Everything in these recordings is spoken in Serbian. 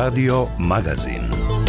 Radio Magazin.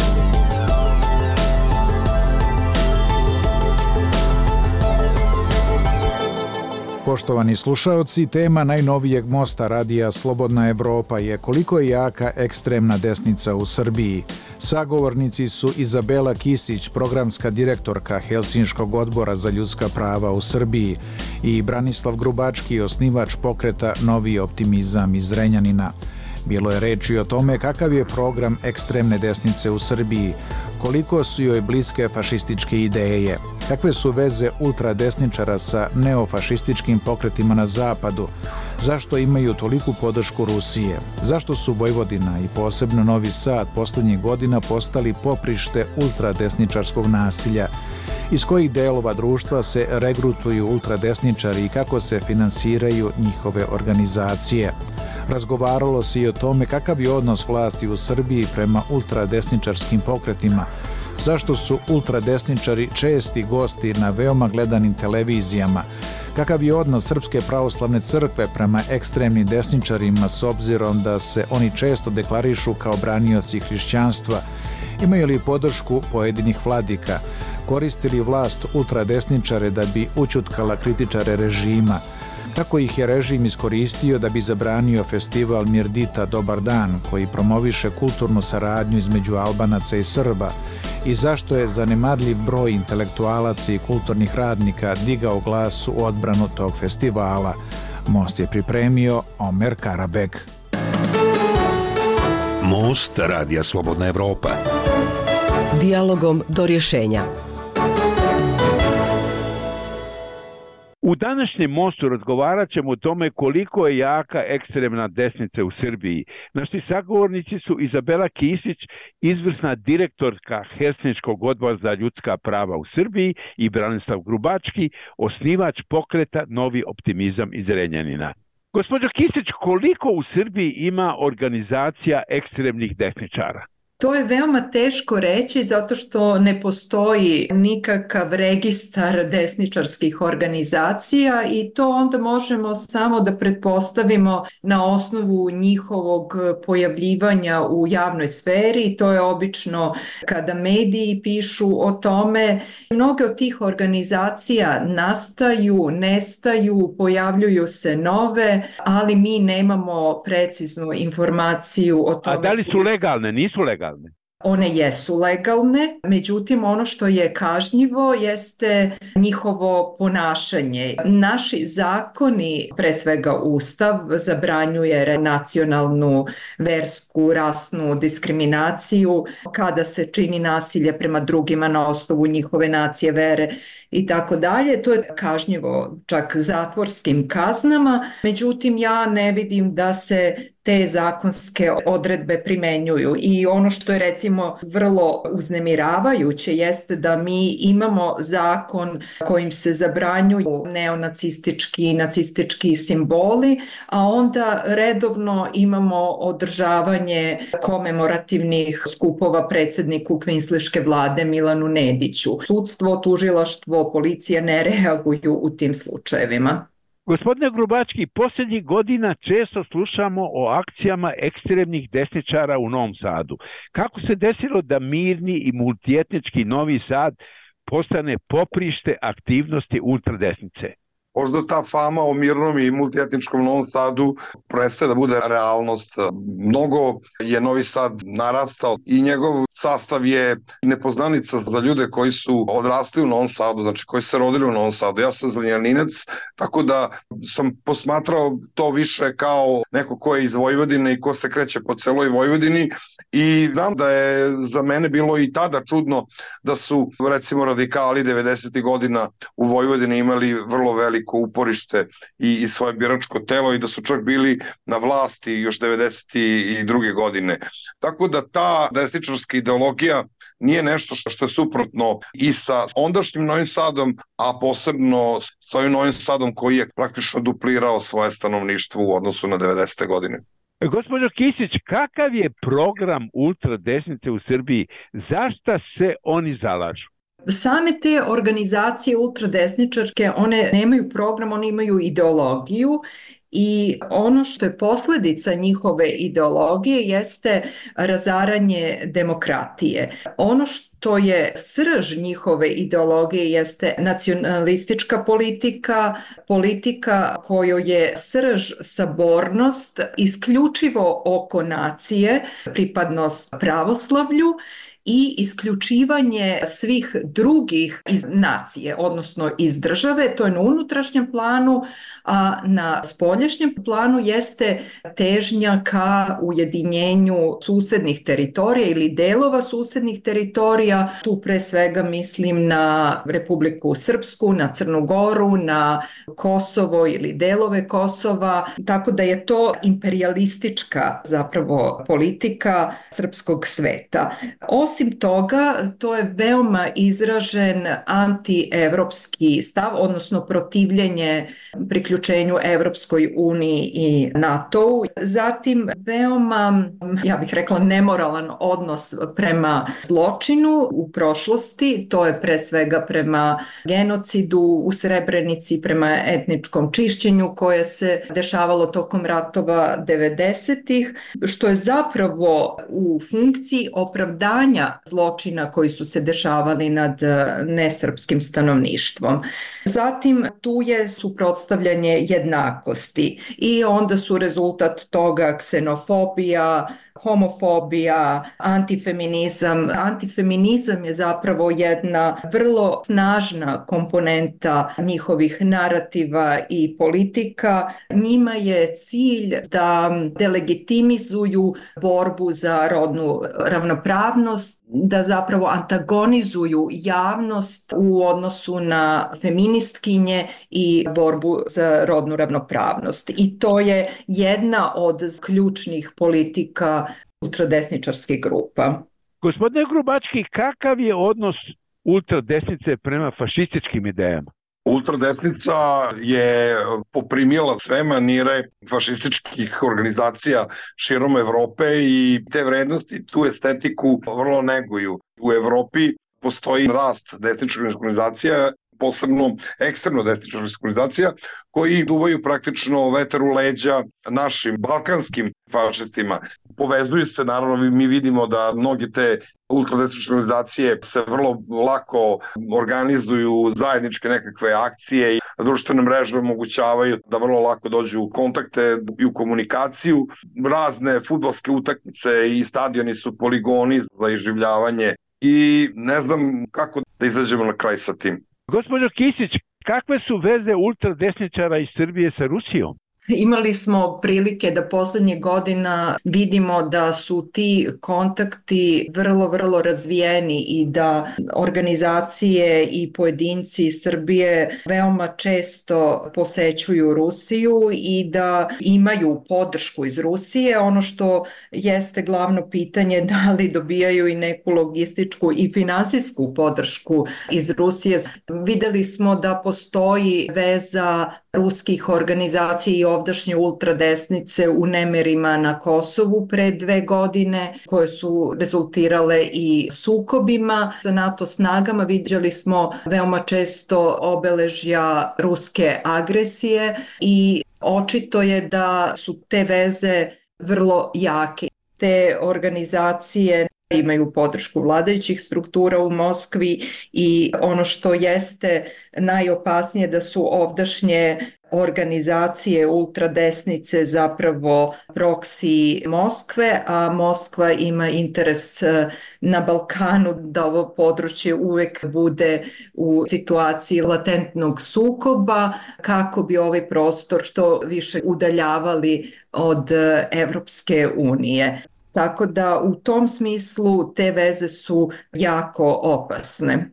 Poštovani slušaoci, tema najnovijeg mosta radija Slobodna Evropa je koliko je jaka ekstremna desnica u Srbiji. Sagovornici su Izabela Kisić, programska direktorka Helsinškog odbora za ljudska prava u Srbiji, i Branislav Grubački, osnivač pokreta Novi optimizam iz Zrenjanina. Bilo je reči o tome kakav je program ekstremne desnice u Srbiji, koliko su joj bliske fašističke ideje, kakve su veze ultradesničara sa neofašističkim pokretima na zapadu, zašto imaju toliku podršku Rusije, zašto su Vojvodina i posebno Novi Sad poslednjih godina postali poprište ultradesničarskog nasilja, iz kojih delova društva se regrutuju ultradesničari i kako se finansiraju njihove organizacije. Razgovaralo se i o tome kakav je odnos vlasti u Srbiji prema ultradesničarskim pokretima, zašto su ultradesničari česti gosti na veoma gledanim televizijama, kakav je odnos Srpske pravoslavne crkve prema ekstremnim desničarima s obzirom da se oni često deklarišu kao branioci hrišćanstva, imaju li podršku pojedinih vladika, koristili vlast ultradesničare da bi ućutkala kritičare režima, kako ih je režim iskoristio da bi zabranio festival Mirdita Dobar dan, koji promoviše kulturnu saradnju između Albanaca i Srba, i zašto je zanemarljiv broj intelektualaca i kulturnih radnika digao glas u odbranu tog festivala. Most je pripremio Omer Karabek. Most radija Slobodna Evropa. Dijalogom do rješenja. U današnjem mostu razgovarat ćemo o tome koliko je jaka ekstremna desnica u Srbiji. Naši sagovornici su Izabela Kisić, izvrsna direktorka Helsinškog odbora za ljudska prava u Srbiji, i Branislav Grubački, osnivač pokreta Novi optimizam iz Zrenjanina. Gospođo Kisić, koliko u Srbiji ima organizacija ekstremnih desničara? To je veoma teško reći zato što ne postoji nikakav registar desničarskih organizacija i to onda možemo samo da pretpostavimo na osnovu njihovog pojavljivanja u javnoj sferi. To je obično kada mediji pišu o tome. Mnoge od tih organizacija nastaju, nestaju, pojavljuju se nove, ali mi nemamo preciznu informaciju o tome. A da li su legalne? Nisu legalne? One jesu legalne, međutim ono što je kažnjivo jeste njihovo ponašanje. Naši zakoni, pre svega Ustav, zabranjuje nacionalnu, versku, rasnu diskriminaciju kada se čini nasilje prema drugima na osnovu njihove nacije, vere i tako dalje. To je kažnjivo čak zatvorskim kaznama, međutim ja ne vidim da se te zakonske odredbe primenjuju. I ono što je recimo vrlo uznemiravajuće jeste da mi imamo zakon kojim se zabranjuju neonacistički i nacistički simboli, a onda redovno imamo održavanje komemorativnih skupova predsjedniku kvinsliške vlade Milanu Nediću. Sudstvo, tužilaštvo, policija ne reaguju u tim slučajevima. Gospodine Grubački, posljednjih godina često slušamo o akcijama ekstremnih desničara u Novom Sadu. Kako se desilo da mirni i multietnički Novi Sad postane poprište aktivnosti ultradesnice? Možda ta fama o mirnom i multietničkom Novom Sadu prestaje da bude realnost. Mnogo je Novi Sad narastao i njegov sastav je nepoznanica za ljude koji su odrasli u Novom Sadu, znači koji se rodili u Novom Sadu. Ja sam Zrenjaninac, tako da sam posmatrao to više kao neko ko je iz Vojvodine i ko se kreće po celoj Vojvodini, i znam da je za mene bilo i tada čudno da su recimo radikali 90. godina u Vojvodini imali vrlo veliko uporište i svoje biračko telo i da su čak bili na vlasti još 92. godine. Tako da ta desničarska ideologija nije nešto što je suprotno i sa ondašnjim Novim Sadom, a posebno sa ovim Novim Sadom koji je praktično duplirao svoje stanovništvo u odnosu na 90. godine. Gospođo Kisić, kakav je program ultradesnice u Srbiji? Zašta se oni zalažu? Same te organizacije ultradesničarske, one nemaju program, one imaju ideologiju i ono što je posljedica njihove ideologije jeste razaranje demokratije. Ono što je srž njihove ideologije jeste nacionalistička politika, politika kojoj je srž sabornost isključivo oko nacije, pripadnost pravoslavlju i isključivanje svih drugih iz nacije, odnosno iz države, to je na unutrašnjem planu, a na spoljašnjem planu jeste težnja ka ujedinjenju susednih teritorija ili delova susednih teritorija. Tu pre svega mislim na Republiku Srpsku, na Crnu Goru, na Kosovo ili delove Kosova, tako da je to imperijalistička zapravo politika srpskog sveta. Osim toga, to je veoma izražen antievropski stav, odnosno protivljenje priključenju Evropskoj uniji i NATO-u. Zatim, veoma, ja bih rekla, nemoralan odnos prema zločinu u prošlosti, to je pre svega prema genocidu u Srebrenici, prema etničkom čišćenju koje se dešavalo tokom ratova 90-ih, što je zapravo u funkciji opravdanja zločina koji su se dešavali nad nesrpskim stanovništvom. Zatim tu je suprotstavljanje jednakosti i onda su rezultat toga ksenofobija, homofobija, antifeminizam. Antifeminizam je zapravo jedna vrlo snažna komponenta njihovih narativa i politika. Njima je cilj da delegitimizuju borbu za rodnu ravnopravnost, da zapravo antagonizuju javnost u odnosu na feministkinje i borbu za rodnu ravnopravnost. I to je jedna od ključnih politika ultradesničarskih grupa. Gospodine Grubački, kakav je odnos ultradesnice prema fašističkim idejama? Ultradesnica je poprimila sve manire fašističkih organizacija širom Evrope i te vrednosti, tu estetiku vrlo neguju. U Evropi postoji rast desničkih organizacija, posebno ekstremno desničkih organizacija, koji duvaju praktično vetar u leđa našim balkanskim fašistima. Povezuju se, naravno, mi vidimo da mnogi te ultradesničke organizacije se vrlo lako organizuju zajedničke nekakve akcije i društvene mreže omogućavaju da vrlo lako dođu u kontakte i u komunikaciju. Razne fudbalske utakmice i stadioni su poligoni za iživljavanje i ne znam kako da izađemo na kraj sa tim. Gospođo Kisić, kakve su veze ultradesničara iz Srbije sa Rusijom? Imali smo prilike da poslednjih godina vidimo da su ti kontakti vrlo razvijeni i da organizacije i pojedinci Srbije veoma često posećuju Rusiju i da imaju podršku iz Rusije. Ono što jeste glavno pitanje, da li dobijaju i neku logističku i finansijsku podršku iz Rusije. Videli smo da postoji veza ruskih organizacija i ovdašnje ultradesnice u nemirima na Kosovu pre 2 godine, koje su rezultirale i sukobima sa NATO snagama. Viđali smo veoma često obeležja ruske agresije i očito je da su te veze vrlo jake. Te organizacije imaju podršku vladajućih struktura u Moskvi i ono što jeste najopasnije da su ovdašnje organizacije ultradesnice zapravo proksi Moskve, a Moskva ima interes na Balkanu da ovo područje uvek bude u situaciji latentnog sukoba kako bi ovaj prostor što više udaljavali od Evropske unije. Tako da u tom smislu te veze su jako opasne.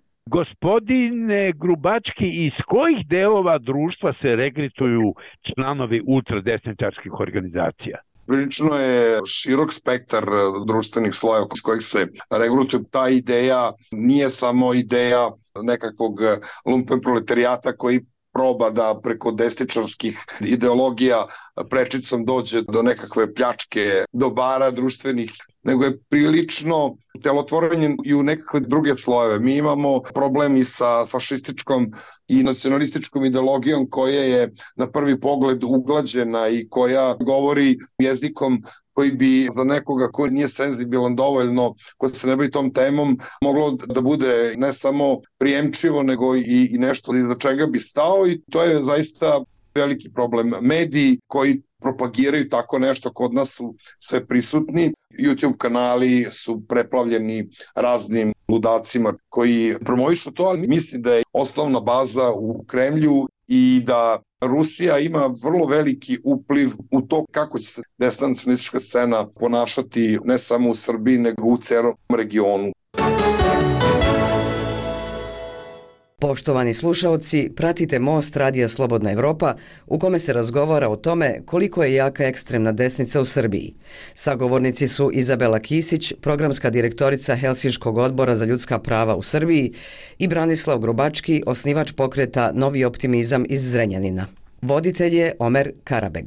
Gospodine Grubački, iz kojih delova društva se regrituju članovi ultradesničarskih organizacija? Prilično je širok spektar društvenih slojeva s kojih se regrutuju. Ta ideja nije samo ideja nekakvog lumpen proletarijata koji proba da preko desničarskih ideologija prečicom dođe do nekakve pljačke dobara društvenih. nego je prilično telotvorenje i u nekakve druge slojeve. Mi imamo problem i sa fašističkom i nacionalističkom ideologijom koja je na prvi pogled uglađena i koja govori jezikom koji bi za nekoga ko nije senzibilan dovoljno, ko se ne bavi tom temom, moglo da bude ne samo prijemčivo, nego i nešto iza čega bi stao, i to je zaista veliki problem. Mediji koji propagiraju tako nešto kod nas su sve prisutni. YouTube kanali su preplavljeni raznim ludacima koji promovišu to, ali mislim da je osnovna baza u Kremlju i da Rusija ima vrlo veliki upliv u to kako će se desna nacionalistička scena ponašati ne samo u Srbiji, nego u celom regionu. Poštovani slušaoci, pratite Most Radija Slobodna Evropa u kome se razgovara o tome koliko je jaka ekstremna desnica u Srbiji. Sagovornici su Izabela Kisić, programska direktorica Helsinškog odbora za ljudska prava u Srbiji, i Branislav Grubački, osnivač pokreta Novi optimizam iz Zrenjanina. Voditelj je Omer Karabeg.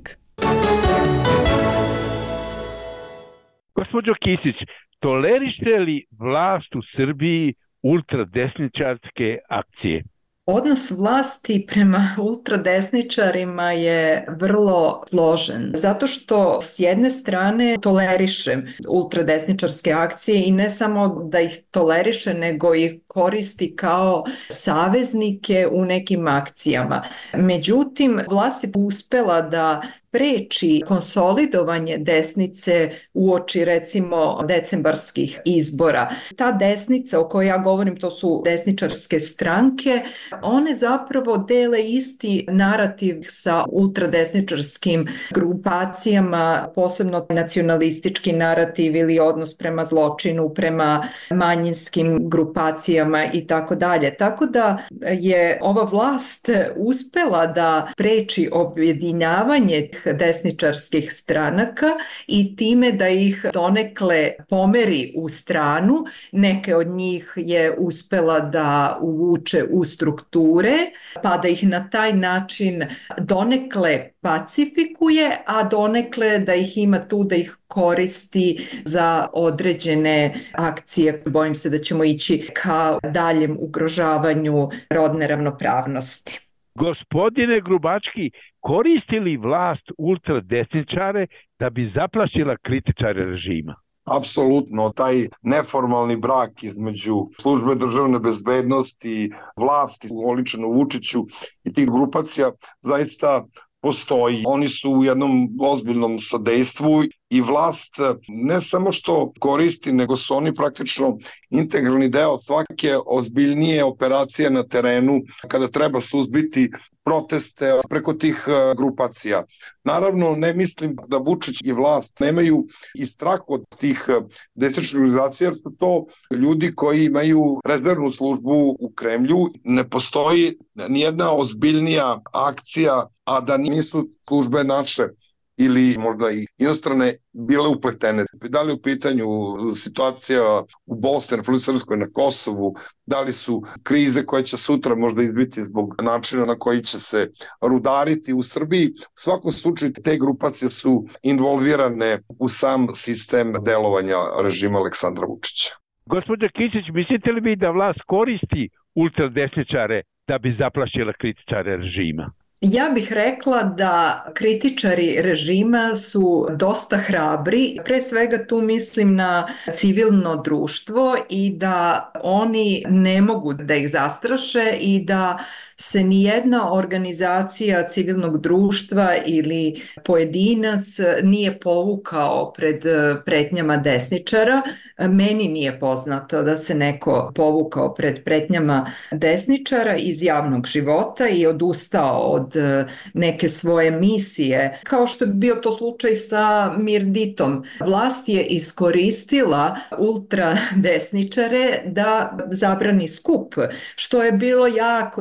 Gospođo Kisić, tolerište li vlast u Srbiji ultradesničarske akcije? Odnos vlasti prema ultradesničarima je vrlo složen, zato što s jedne strane toleriše ultradesničarske akcije i ne samo da ih toleriše, nego ih koristi kao saveznike u nekim akcijama. Međutim, vlast je uspela da spreči konsolidovanje desnice uoči recimo decembarskih izbora. Ta desnica o kojoj ja govorim, to su desničarske stranke, one zapravo dele isti narativ sa ultradesničarskim grupacijama, posebno nacionalistički narativ ili odnos prema zločinu, prema manjinskim grupacijama i tako dalje. Tako da je ova vlast uspela da spreči objedinjavanje desničarskih stranaka i time da ih donekle pomeri u stranu. Neke od njih je uspela da uvuče u strukture, pa da ih na taj način donekle pacifikuje, a donekle da ih ima tu, da ih koristi za određene akcije. Bojim se da ćemo ići ka daljem ugrožavanju rodne ravnopravnosti. Gospodine Grubački, koristi li vlast ultradesničare da bi zaplašila kritičare režima? Apsolutno, taj neformalni brak između službe državne bezbednosti, vlasti, oličeno Vučiću i tih grupacija zaista postoji. Oni su u jednom ozbiljnom sadejstvu i vlast ne samo što koristi, nego su oni praktično integralni deo svake ozbiljnije operacije na terenu kada treba suzbiti proteste preko tih grupacija. Naravno, ne mislim da Vučić i vlast nemaju i strah od tih desničarskih organizacija, jer su to ljudi koji imaju rezervnu službu u Kremlju. Ne postoji nijedna ozbiljnija akcija, a da nisu službe naše ili možda i inostrane bile upletene. Da li u pitanju situacija u Bosni, Republici Srpskoj, na Kosovu, da li su krize koje će sutra možda izbiti zbog načina na koji će se rudariti u Srbiji. U svakom slučaju te grupacije su involvirane u sam sistem delovanja režima Aleksandra Vučića. Gospođa Kisić, mislite li vi da vlast koristi ultradesničare da bi zaplašila kritičare režima? Ja bih rekla da kritičari režima su dosta hrabri. Pre svega tu mislim na civilno društvo i da oni ne mogu da ih zastraše i da se nijedna organizacija civilnog društva ili pojedinac nije povukao pred pretnjama desničara. Meni nije poznato da se neko povukao pred pretnjama desničara iz javnog života i odustao od neke svoje misije, kao što je bio to slučaj sa Mirditom. Vlast je iskoristila ultradesničare da zabrani skup, što je bilo jako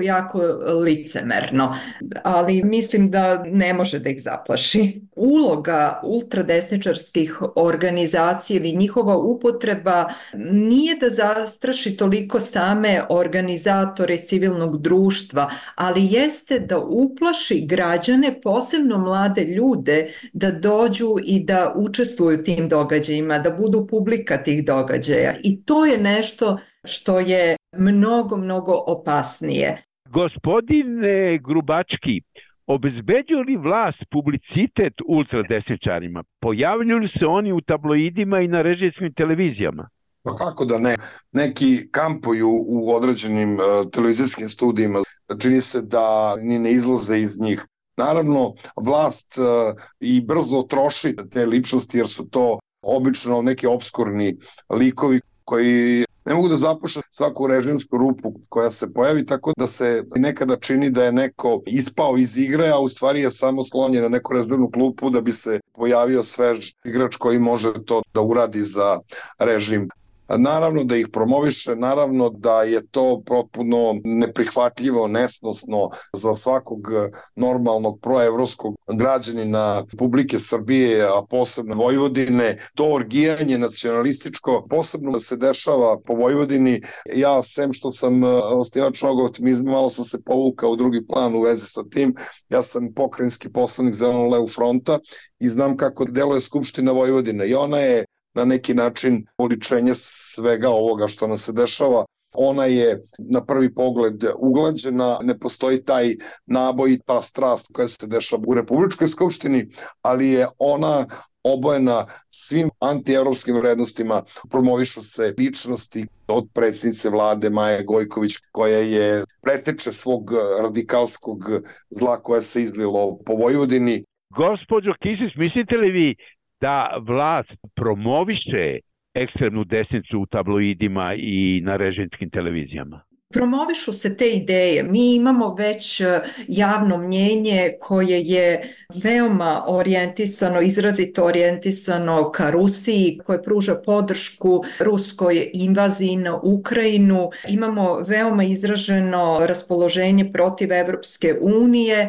licemerno, ali mislim da ne može da ih zaplaši. Uloga ultradesničarskih organizacija ili njihova upotreba nije da zastraši toliko same organizatore civilnog društva, ali jeste da uplaši građane, posebno mlade ljude, da dođu i da učestvuju u tim događajima, da budu publika tih događaja. I to je nešto što je mnogo opasnije. Gospodine Grubački, obezbeđuje li vlast publicitet ultradesničarima? Pojavljuju li se oni u tabloidima i na režijskim televizijama? Pa kako da ne? Neki kampuju u određenim televizijskim studijima. Čini se da ni ne izlaze iz njih. Naravno, vlast i brzo troši te ličnosti jer su to obično neki obskurni likovi koji ne mogu da zapuše svaku režimsku rupu koja se pojavi, tako da se nekada čini da je neko ispao iz igre, a u stvari je samo slonjen na neku rezervnu klupu da bi se pojavio svež igrač koji može to da uradi za režim. Naravno da ih promoviše, naravno da je to potpuno neprihvatljivo, nesnosno za svakog normalnog proevropskog građanina Republike Srbije, a posebno Vojvodine. To orgijanje nacionalističko posebno se dešava po Vojvodini. Ja, sem što sam osnivač mnogo optimizma, malo sam se povukao u drugi plan u vezi sa tim. Ja sam pokrajinski poslanik Zeleno-levog fronta i znam kako deluje Skupština Vojvodine i ona je na neki način oličenje svega ovoga što nam se dešava. Ona je na prvi pogled uglađena, ne postoji taj naboj i ta strast koja se dešava u Republičkoj skupštini, ali je ona obojena svim antievropskim vrednostima. Promovišu se ličnosti od predsjednice vlade Maje Gojković, koja je preteče svog radikalskog zla koje se izlilo po Vojvodini. Gospođo Kisić, mislite li vi da vlast promoviše ekstremnu desnicu u tabloidima i na režimskim televizijama? Promovišu se te ideje. Mi imamo već javno mnjenje koje je veoma orijentisano, izrazito orijentisano ka Rusiji, koje pruža podršku ruskoj invaziji na Ukrajinu. Imamo veoma izraženo raspoloženje protiv Evropske unije.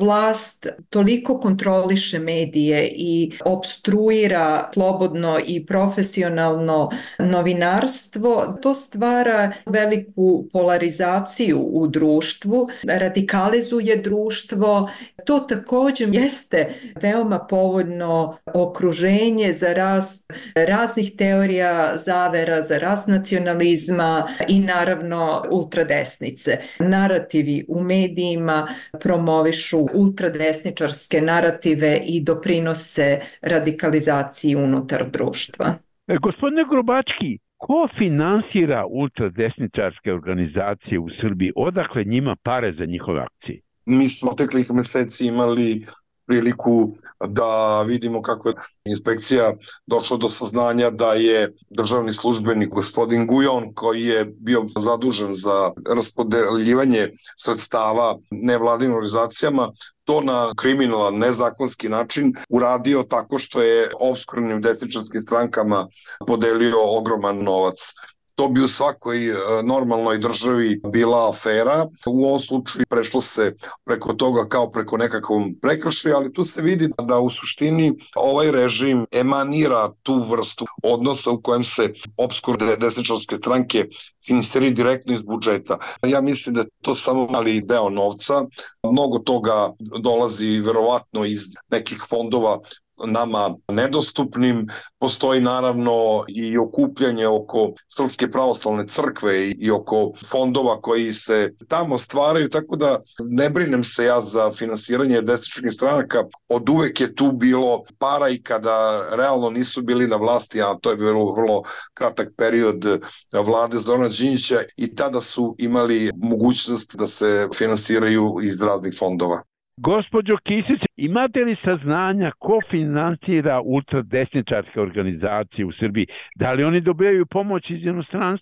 Vlast toliko kontroliše medije i opstruira slobodno i profesionalno novinarstvo. To stvara veliku polarizaciju u društvu, radikalizuje društvo. To također jeste veoma povoljno okruženje za rast raznih teorija zavera, za rast nacionalizma i naravno ultradesnice. Narativi u medijima promovišu ultradesničarske narative i doprinose radikalizaciji unutar društva. Gospodine Grubački, ko finansira ultradesničarske organizacije u Srbiji? Odakle njima pare za njihove akcije? Mi smo teklih meseci imali priliku da vidimo kako je inspekcija došla do saznanja da je državni službenik gospodin Gujon, koji je bio zadužen za raspodeljivanje sredstava nevladinim organizacijama, to na kriminalan, nezakonski način uradio tako što je opskurnim desničarskim strankama podelio ogroman novac. To bi u svakoj normalnoj državi bila afera. U ovom slučaju prešlo se preko toga kao preko nekakvom prekršaju, ali tu se vidi da u suštini ovaj režim emanira tu vrstu odnosa u kojem se opskurne desničarske stranke finansiraju direktno iz budžeta. Ja mislim da je to samo mali deo novca. Mnogo toga dolazi verovatno iz nekih fondova nama nedostupnim. Postoji naravno i okupljanje oko Srpske pravoslavne crkve i oko fondova koji se tamo stvaraju, tako da ne brinem se ja za finansiranje desničarskih stranaka. Od uvek je tu bilo para i kada realno nisu bili na vlasti, a to je bilo vrlo kratak period vlade Zorana Đinđića, i tada su imali mogućnost da se finansiraju iz raznih fondova. Gospođo Kisić, imate li saznanja ko finansira ultradesničarske organizacije u Srbiji? Da li oni dobijaju pomoć iz inostranstva?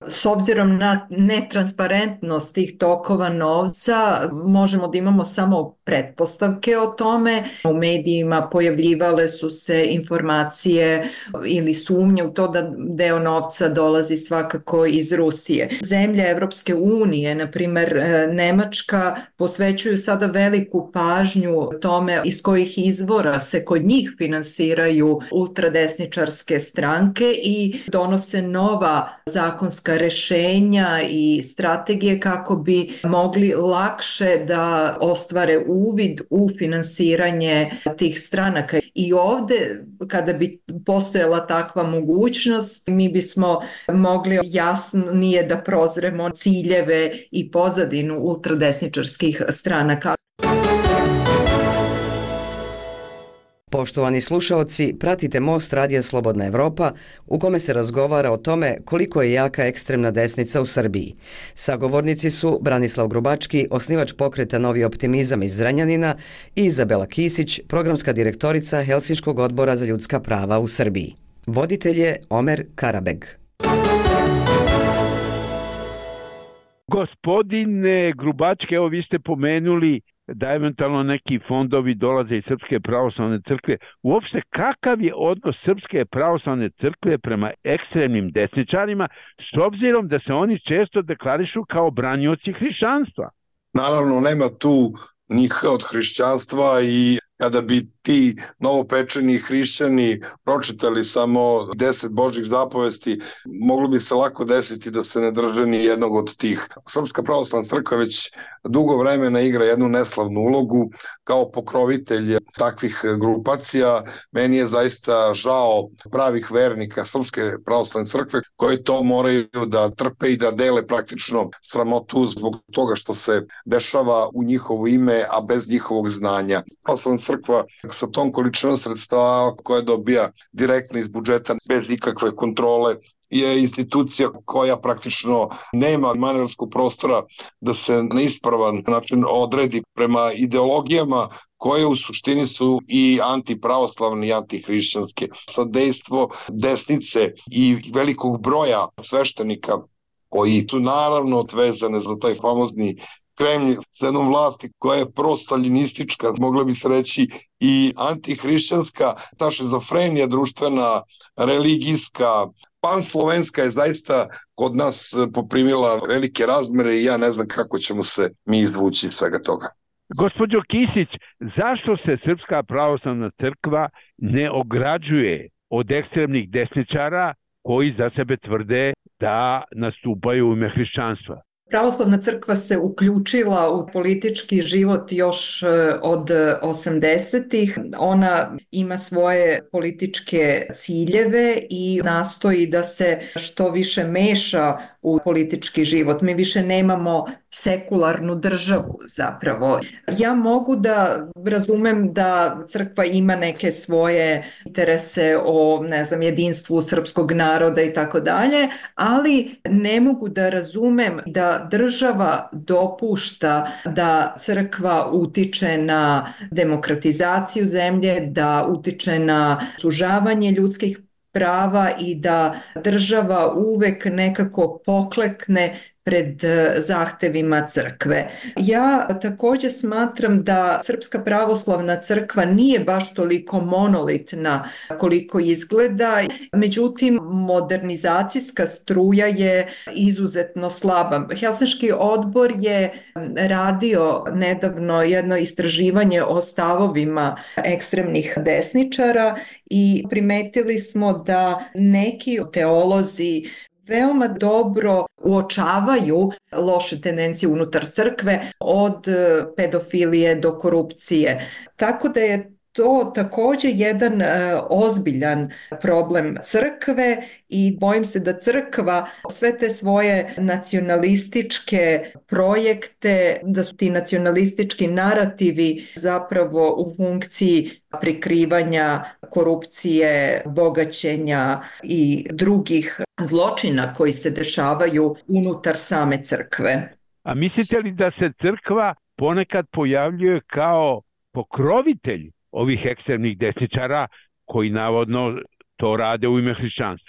S obzirom na netransparentnost tih tokova novca, možemo da imamo samo pretpostavke o tome. U medijima pojavljivale su se informacije ili sumnje u to da deo novca dolazi svakako iz Rusije. Zemlje Evropske unije, na primer Nemačka, posvećuju sada veliku pažnju tome iz kojih izvora se kod njih finansiraju ultradesničarske stranke i donose nova zakonska rešenja i strategije kako bi mogli lakše da ostvare uvid u finansiranje tih stranaka. I ovde, kada bi postojala takva mogućnost, mi bismo mogli jasnije da prozremo ciljeve i pozadinu ultradesničarskih stranaka. Poštovani slušaoci, pratite Most Radija Slobodna Evropa u kome se razgovara o tome koliko je jaka ekstremna desnica u Srbiji. Sagovornici su Branislav Grubački, osnivač pokreta Novi optimizam iz Zrenjanina i Izabela Kisić, programska direktorica Helsinškog odbora za ljudska prava u Srbiji. Voditelj je Omer Karabeg. Gospodine Grubački, evo vi ste pomenuli da eventualno neki fondovi dolaze iz Srpske pravoslavne crkve. Uopšte, kakav je odnos Srpske pravoslavne crkve prema ekstremnim desničarima, s obzirom da se oni često deklarišu kao branioci hrišćanstva? Naravno, nema tu njih od hrišćanstva i kada bi ti novopečeni hrišćani pročitali samo 10 Božjih zapovesti, moglo bi se lako desiti da se ne drže ni jednog od tih. Srpska pravoslavna crkva već dugo vremena igra jednu neslavnu ulogu kao pokrovitelj takvih grupacija. Meni je zaista žao pravih vernika Srpske pravoslavne crkve koji to moraju da trpe i da dele praktično sramotu zbog toga što se dešava u njihovo ime, a bez njihovog znanja. Pravoslavna crkva sa tom količinom sredstava koje dobija direktno iz budžeta bez ikakve kontrole je institucija koja praktično nema manevarskog prostora da se na ispravan način odredi prema ideologijama koje u suštini su i antipravoslavne i antihrišćanske. Sadejstvo desnice i velikog broja sveštenika koji su naravno odvezane za taj famozni Kremlj, sa jednom vlasti koja je prostaljinistička, mogla bi se reći i antihrišćanska, ta šizofrenija društvena, religijska, panslovenska je zaista kod nas poprimila velike razmere i ja ne znam kako ćemo se mi izvući iz svega toga. Gospođo Kisić, zašto se Srpska pravoslavna crkva ne ograđuje od ekstremnih desničara koji za sebe tvrde da nastupaju u ime hrišćanstva? Pravoslavna crkva se uključila u politički život još od 80-ih. Ona ima svoje političke ciljeve i nastoji da se što više meša u politički život. Mi više nemamo sekularnu državu zapravo. Ja mogu da razumem da crkva ima neke svoje interese o, ne znam, jedinstvu srpskog naroda i tako dalje, ali ne mogu da razumem da država dopušta da crkva utiče na demokratizaciju zemlje, da utiče na sužavanje ljudskih prava i da država uvek nekako poklekne pred zahtevima crkve. Ja također smatram da Srpska pravoslavna crkva nije baš toliko monolitna koliko izgleda, međutim modernizacijska struja je izuzetno slaba. Helsinški odbor je radio nedavno jedno istraživanje o stavovima ekstremnih desničara i primetili smo da neki teolozi veoma dobro uočavaju loše tendencije unutar crkve, od pedofilije do korupcije. Tako da je to također jedan ozbiljan problem crkve i bojim se da crkva sve te svoje nacionalističke projekte, da su ti nacionalistički narativi zapravo u funkciji prikrivanja korupcije, bogaćenja i drugih zločina koji se dešavaju unutar same crkve. A mislite li da se crkva ponekad pojavljuje kao pokrovitelj ovih ekstremnih desničara koji navodno to rade u ime hrišćanstva?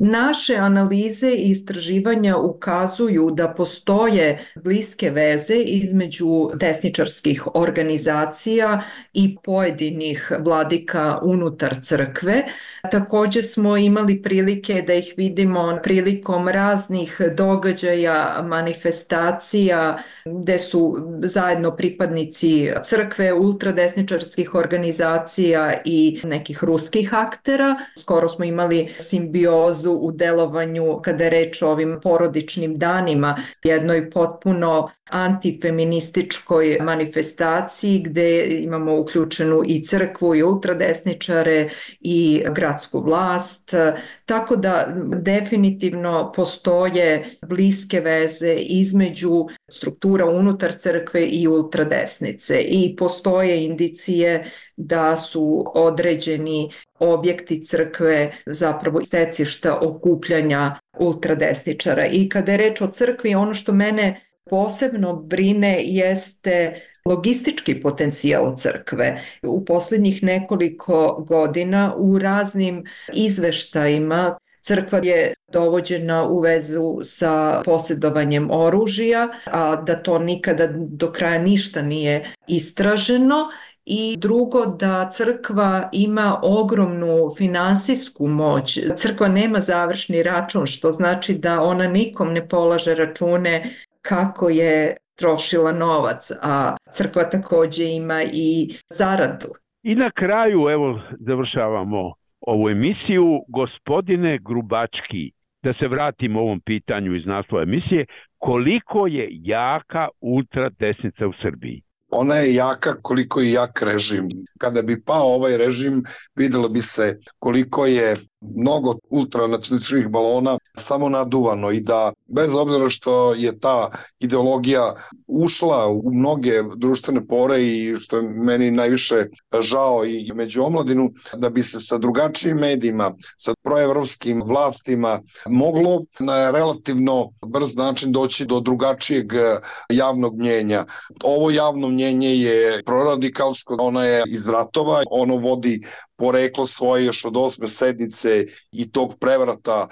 Naše analize i istraživanja ukazuju da postoje bliske veze između desničarskih organizacija i pojedinih vladika unutar crkve. Također smo imali prilike da ih vidimo prilikom raznih događaja, manifestacija gde su zajedno pripadnici crkve, ultradesničarskih organizacija i nekih ruskih aktera. Skoro smo imali simbiozu u delovanju kada je reč o ovim porodičnim danima, jednoj potpuno antifeminističkoj manifestaciji gde imamo uključenu i crkvu i ultradesničare i gradsku vlast, tako da definitivno postoje bliske veze između struktura unutar crkve i ultradesnice i postoje indicije da su određeni objekti crkve zapravo stecišta okupljanja ultradesničara. I kada je reč o crkvi, ono što mene posebno brine jeste logistički potencijal crkve. U posljednjih nekoliko godina u raznim izveštajima crkva je dovođena u vezu sa posjedovanjem oružja, a da to nikada do kraja ništa nije istraženo. I drugo, da crkva ima ogromnu finansijsku moć. Crkva nema završni račun, što znači da ona nikom ne polaže račune kako je trošila novac, a crkva također ima i zaradu. I na kraju, evo, završavamo ovu emisiju. Gospodine Grubački, da se vratimo ovom pitanju iz naslova emisije, koliko je jaka ultradesnica u Srbiji? Ona je jaka koliko je jak režim. Kada bi pao ovaj režim, videlo bi se koliko je mnogo ultranacionalističkih balona samo naduvano i da bez obzira što je ta ideologija ušla u mnoge društvene pore i što je meni najviše žao i među omladinu, da bi se sa drugačijim medijima, sa proevropskim vlastima moglo na relativno brz način doći do drugačijeg javnog mnjenja. Ovo javno mnjenje je proradikalsko, ona je iz ratova, ono vodi poreklo svoje još od 8. sednice i tog prevrata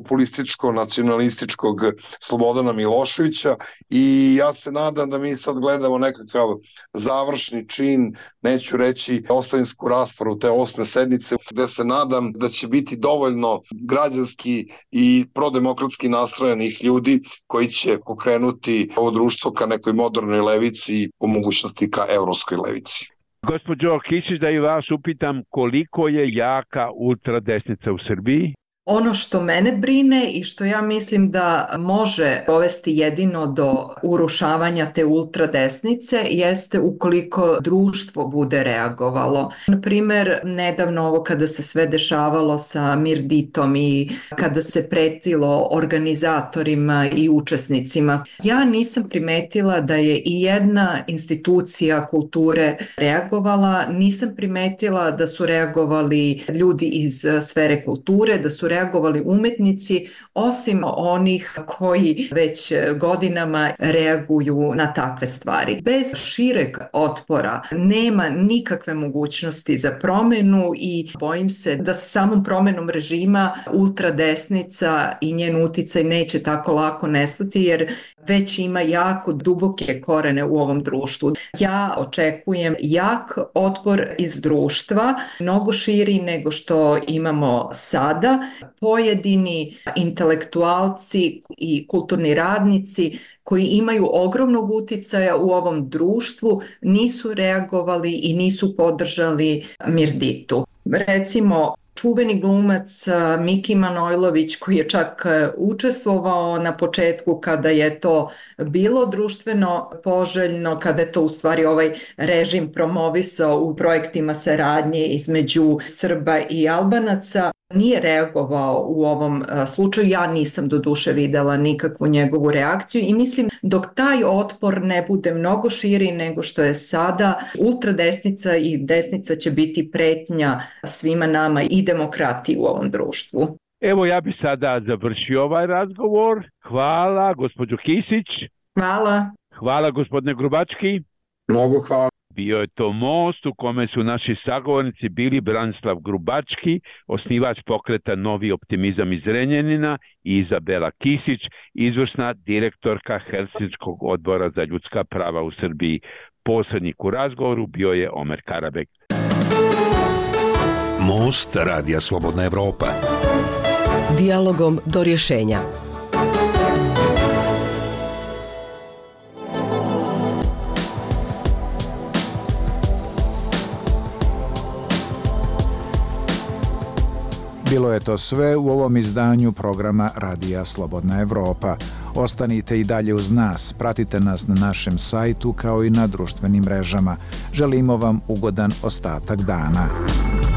populističko-nacionalističkog Slobodana Miloševića i ja se nadam da mi sad gledamo nekakav završni čin, neću reći ostavinsku raspravu te 8. sednice, gde se nadam da će biti dovoljno građanski i prodemokratski nastrojenih ljudi koji će pokrenuti ovo društvo ka nekoj modernoj levici i po mogućnosti ka evropskoj levici. Gospođo Kisić, da i vas upitam koliko je jaka ultradesnica u Srbiji? Ono što mene brine i što ja mislim da može dovesti jedino do urušavanja te ultradesnice jeste ukoliko društvo bude reagovalo. Na primjer, nedavno ovo kada se sve dešavalo sa Mirditom i kada se pretilo organizatorima i učesnicima, ja nisam primetila da je i jedna institucija kulture reagovala, nisam primetila da su reagovali ljudi iz sfere kulture, da su reagovali umetnici, osim onih koji već godinama reaguju na takve stvari. Bez šireg otpora nema nikakve mogućnosti za promjenu i bojim se da sa samom promjenom režima ultradesnica i njen uticaj neće tako lako nestati jer već ima jako duboke korene u ovom društvu. Ja očekujem jak otpor iz društva, mnogo širi nego što imamo sada. Pojedini intelektualci i kulturni radnici koji imaju ogromnog uticaja u ovom društvu nisu reagovali i nisu podržali Mirditu. Recimo, čuveni glumac Miki Manojlović koji je čak učestvovao na početku kada je to bilo društveno poželjno, kada je to u stvari ovaj režim promovisao u projektima saradnje između Srba i Albanaca, nije reagovao u ovom slučaju. Ja nisam do duše videla nikakvu njegovu reakciju i mislim dok taj otpor ne bude mnogo širi nego što je sada, ultradesnica i desnica će biti pretnja svima nama i demokratiji u ovom društvu. Evo ja bih sada završio ovaj razgovor. Hvala gospođo Kisić. Hvala. Hvala gospodine Grubački. Mnogo hvala. Bio je to most u kome su naši sagovornici bili Branislav Grubački, osnivač pokreta Novi optimizam iz Zrenjanina, i Izabela Kisić, izvršna direktorka Helsinškog odbora za ljudska prava u Srbiji. Posrednik u razgovoru bio je Omer Karabek. Most Radija Slobodna Evropa. Dijalogom do rješenja. Bilo je to sve u ovom izdanju programa Radija Slobodna Evropa. Ostanite i dalje uz nas, pratite nas na našem sajtu kao i na društvenim mrežama. Želimo vam ugodan ostatak dana.